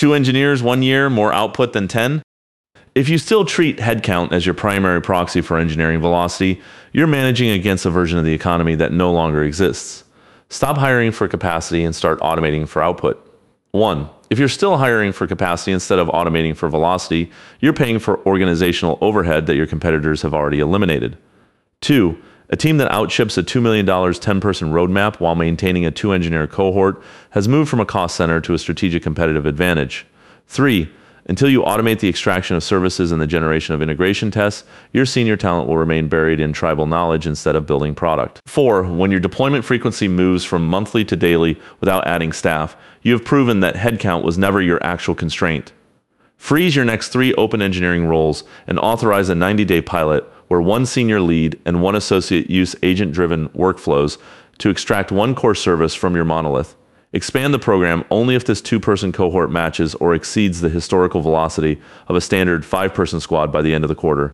2 engineers 1 year, more output than 10? If you still treat headcount as your primary proxy for engineering velocity, you're managing against a version of the economy that no longer exists. Stop hiring for capacity and start automating for output. 1. If you're still hiring for capacity instead of automating for velocity, you're paying for organizational overhead that your competitors have already eliminated. 2. A team that outships a $2 million 10-person roadmap while maintaining a 2-engineer cohort has moved from a cost center to a strategic competitive advantage. 3. Until you automate the extraction of services and the generation of integration tests, your senior talent will remain buried in tribal knowledge instead of building product. 4. When your deployment frequency moves from monthly to daily without adding staff, you have proven that headcount was never your actual constraint. Freeze your next 3 open engineering roles and authorize a 90-day pilot where 1 senior lead and 1 associate use agent-driven workflows to extract 1 core service from your monolith. Expand the program only if this 2-person cohort matches or exceeds the historical velocity of a standard 5-person squad by the end of the quarter.